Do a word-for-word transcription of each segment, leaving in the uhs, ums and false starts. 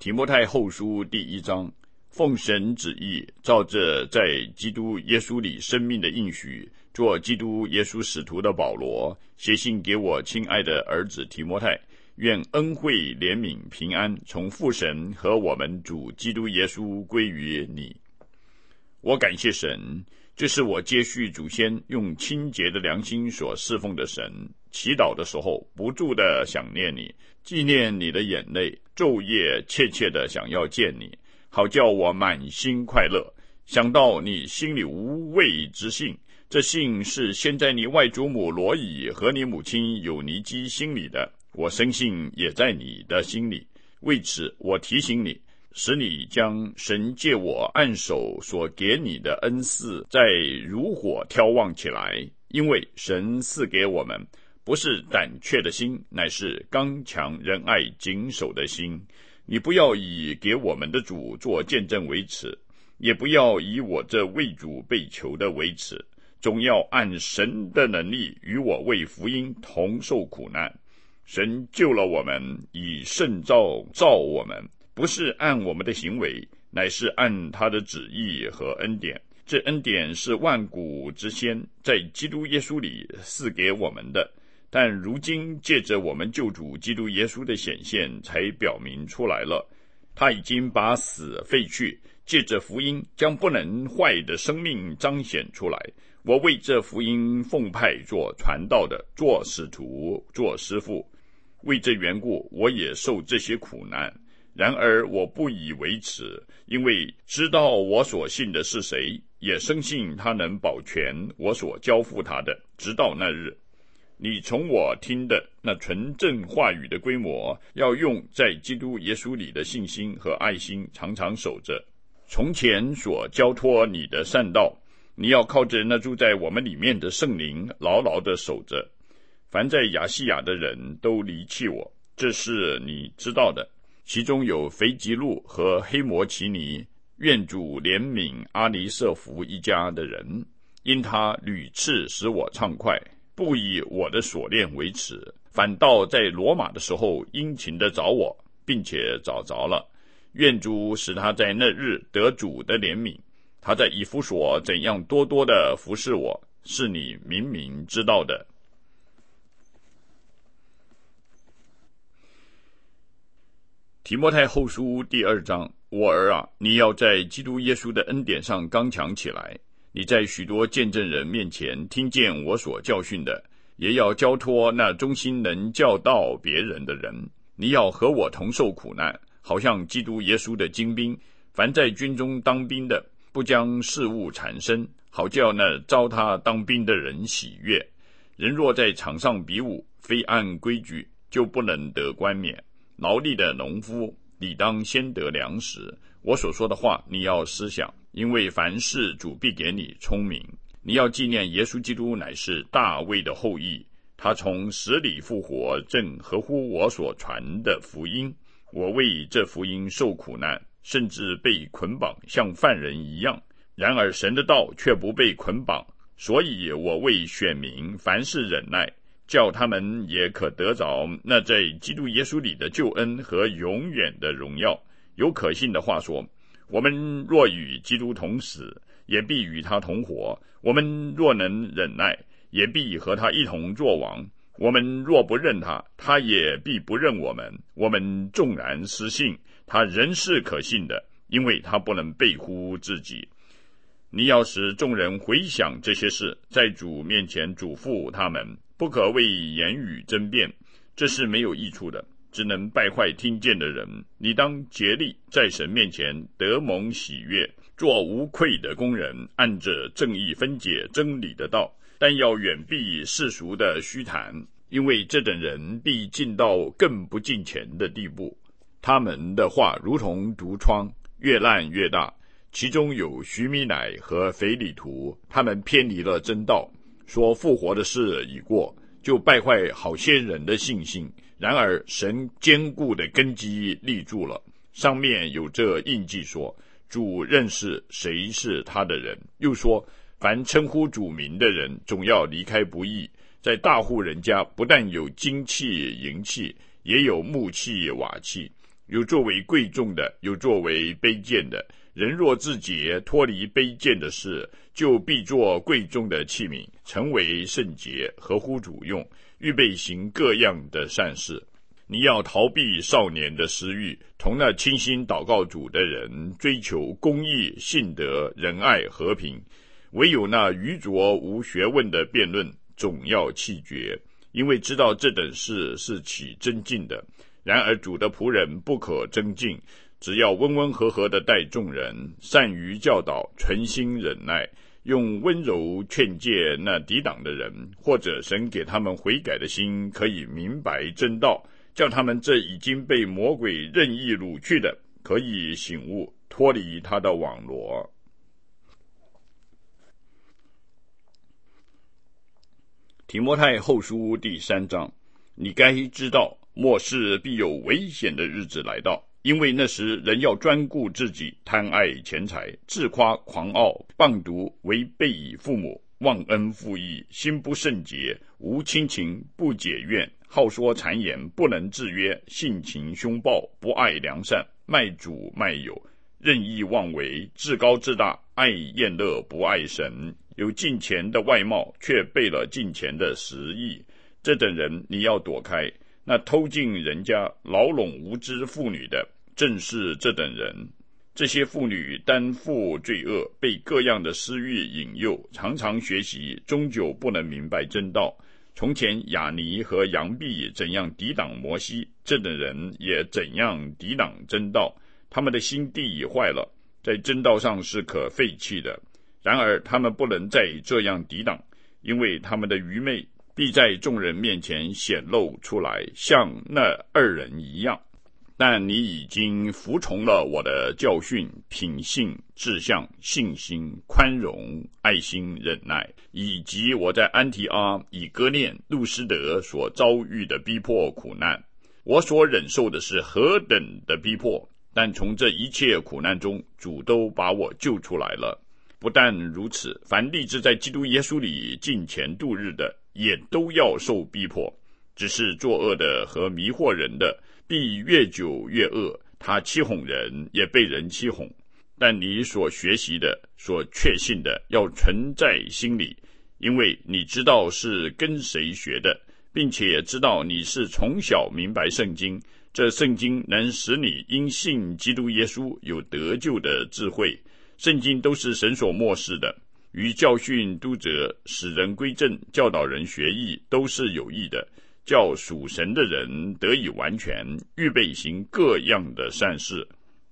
提摩太后书第一章，奉神旨意，照着在基督耶稣里生命的应许，做基督耶稣使徒的保罗，写信给我亲爱的儿子提摩太，愿恩惠、怜悯、平安从父神和我们主基督耶稣归于你。我感谢神，这是我接续祖先用清洁的良心所侍奉的神。祈祷的时候不住地想念你，纪念你的眼泪，昼夜切切地想要见你，好叫我满心快乐。想到你心里无畏之信，这信是先在你外祖母罗以和你母亲有尼基心里的，我深信也在你的心里。为此我提醒你，使你将神借我按手所给你的恩赐再如火挑旺起来，因为神赐给我们不是胆怯的心，乃是刚强仁爱谨守的心。你不要以给我们的主做见证为耻，也不要以我这为主被囚的为耻，总要按神的能力与我为福音同受苦难。神救了我们，以圣召召我们，不是按我们的行为，乃是按他的旨意和恩典。这恩典是万古之先在基督耶稣里赐给我们的，但如今借着我们救主基督耶稣的显现才表明出来了。他已经把死废去，借着福音将不能坏的生命彰显出来。我为这福音奉派做传道的，做使徒，做师傅。为这缘故我也受这些苦难，然而我不以为耻，因为知道我所信的是谁，也深信他能保全我所交付他的，直到那日。你从我听的那纯正话语的规模，要用在基督耶稣里的信心和爱心常常守着。从前所交托你的善道，你要靠着那住在我们里面的圣灵牢牢地守着。凡在亚细亚的人都离弃我，这是你知道的，其中有腓吉路和黑摩奇尼，愿主怜悯阿尼瑟福一家的人，因他屡次使我畅快，不以我的锁链为耻，反倒在罗马的时候殷勤地找我，并且找着了。愿主使他在那日得主的怜悯。他在以弗所怎样多多地服侍我，是你明明知道的。提摩太后书第二章，我儿啊，你要在基督耶稣的恩典上刚强起来。你在许多见证人面前听见我所教训的，也要交托那忠心能教导别人的人。你要和我同受苦难，好像基督耶稣的精兵。凡在军中当兵的，不将事物缠身，好叫那招他当兵的人喜悦。人若在场上比武，非按规矩，就不能得冠冕。劳力的农夫理当先得粮食。我所说的话你要思想，因为凡事主必给你聪明。你要纪念耶稣基督乃是大卫的后裔，他从死里复活，正合乎我所传的福音。我为这福音受苦难，甚至被捆绑，像犯人一样。然而神的道却不被捆绑，所以我为选民凡事忍耐，叫他们也可得着那在基督耶稣里的救恩和永远的荣耀。有可信的话说，我们若与基督同死，也必与他同活；我们若能忍耐，也必和他一同作王。我们若不认他，他也必不认我们。我们纵然失信，他仍是可信的，因为他不能背乎自己。你要使众人回想这些事，在主面前嘱咐他们，不可为言语争辩，这是没有益处的，只能败坏听见的人。你当竭力在神面前得蒙喜悦，做无愧的工人，按着正义分解真理的道，但要远避世俗的虚谈，因为这等人必进到更不敬虔的地步。他们的话如同毒疮，越烂越大。其中有徐米乃和腓里图，他们偏离了真道，说复活的事已过，就败坏好些人的信心。然而神坚固的根基立住了，上面有这印记说，主认识谁是他的人。又说，凡称呼主名的人，总要离开不义。在大户人家，不但有金器银器，也有木器瓦器， 有作为贵重的，有作为卑贱的。人若自洁，脱离卑贱的事，就必作贵重的器皿，成为圣洁，合乎主用，预备行各样的善事。你要逃避少年的私欲，同那倾心祷告主的人，追求公义、信德、仁爱、和平。唯有那愚拙无学问的辩论，总要弃绝，因为知道这等事是起争竞的。然而主的仆人不可争竞，只要温温和和地待众人，善于教导，存心忍耐，用温柔劝诫那抵挡的人，或者神给他们悔改的心，可以明白真道，叫他们这已经被魔鬼任意掳去的，可以醒悟，脱离他的网罗。提摩太后书第三章，你该知道，末世必有危险的日子来到，因为那时人要专顾自己，贪爱钱财，自夸狂傲，谤毒，违背父母，忘恩负义，心不圣洁，无亲情，不解怨，好说谗言，不能制约，性情凶暴，不爱良善，卖主卖友，任意妄为，自高自大，爱厌乐，不爱神，有敬虔的外貌，却背了敬虔的实意。这等人你要躲开。那偷进人家牢笼无知妇女的，正是这等人。这些妇女担负罪恶，被各样的私欲引诱，常常学习，终究不能明白真道。从前亚尼和杨毕怎样抵挡摩西，这等人也怎样抵挡真道。他们的心地已坏了，在真道上是可废弃的。然而他们不能再这样抵挡，因为他们的愚昧必在众人面前显露出来，像那二人一样。但你已经服从了我的教训，品性、志向、信心、宽容、爱心、忍耐，以及我在安提阿、以哥念、路斯德所遭遇的逼迫苦难。我所忍受的是何等的逼迫，但从这一切苦难中，主都把我救出来了。不但如此，凡立志在基督耶稣里敬虔度日的，也都要受逼迫。只是作恶的和迷惑人的，必越久越恶，他欺哄人，也被人欺哄。但你所学习的，所确信的，要存在心里，因为你知道是跟谁学的，并且知道你是从小明白圣经，这圣经能使你因信基督耶稣有得救的智慧。圣经都是神所默示的，于教训、督责、使人归正、教导人学义，都是有益的，叫属神的人得以完全，预备行各样的善事。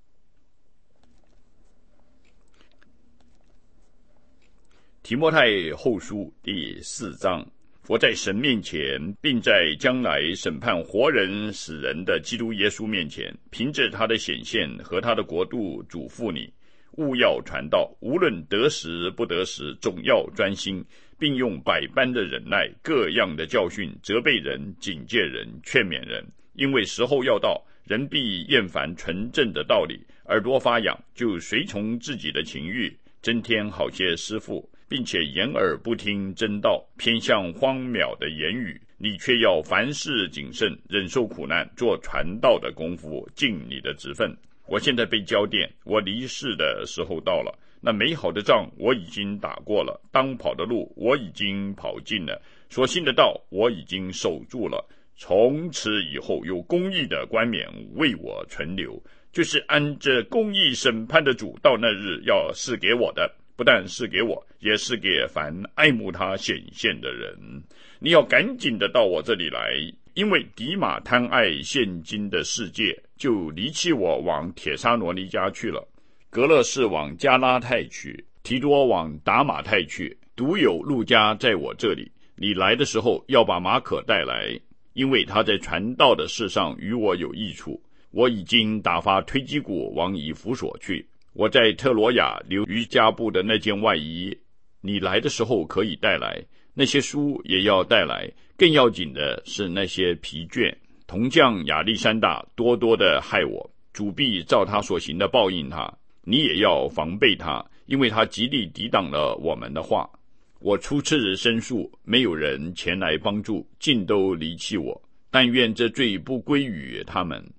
提摩太后书第四章，我在神面前，并在将来审判活人死人的基督耶稣面前，凭着他的显现和他的国度嘱咐你，务要传道，无论得时不得时，总要专心，并用百般的忍耐，各样的教训，责备人，警戒人，劝勉人。因为时候要到，人必厌烦纯正的道理，耳朵发痒，就随从自己的情欲，增添好些师傅，并且掩耳不听真道，偏向荒渺的言语。你却要凡事谨慎，忍受苦难，做传道的功夫，尽你的职分。我现在被交奠，我离世的时候到了。那美好的仗我已经打过了，当跑的路我已经跑尽了，所信的道我已经守住了。从此以后，有公义的冠冕为我存留，就是按着公义审判的主，到那日要赐给我的，不但是给我，也是给凡爱慕他显现的人。你要赶紧的到我这里来，因为迪马贪爱现今的世界，就离弃我，往帖撒罗尼迦去了。格勒士往加拉太去，提多往达马太去，独有路加在我这里。你来的时候要把马可带来，因为他在传道的事上与我有益处。我已经打发推基古往以弗所去。我在特罗亚留于加布的那件外衣，你来的时候可以带来。那些书也要带来，更要紧的是那些皮卷。铜匠亚历山大多多的害我，主必照他所行的报应他。你也要防备他，因为他极力抵挡了我们的话。我初次申诉，没有人前来帮助，尽都离弃我。但愿这罪不归于他们。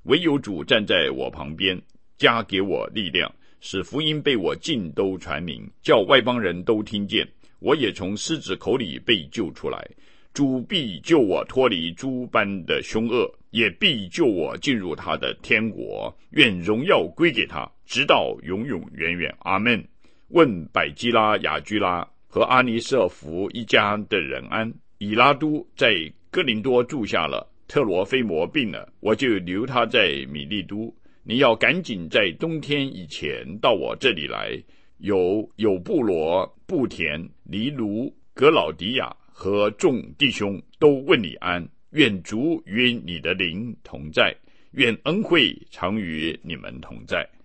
唯有主站在我旁边，加给我力量，使福音被我尽都传明，叫外邦人都听见。我也从狮子口里被救出来。主必救我脱离诸般的凶恶，也必救我进入他的天国。愿荣耀归给他，直到永永远远。阿们。问百基拉、雅居拉和阿尼瑟弗一家的人安。以拉都在哥林多住下了，特罗菲摩病了，我就留他在米利都。你要赶紧在冬天以前到我这里来。有有布罗、布田、尼卢、格老迪亚和众弟兄都问你安。愿主与你的灵同在，愿恩惠常与你们同在。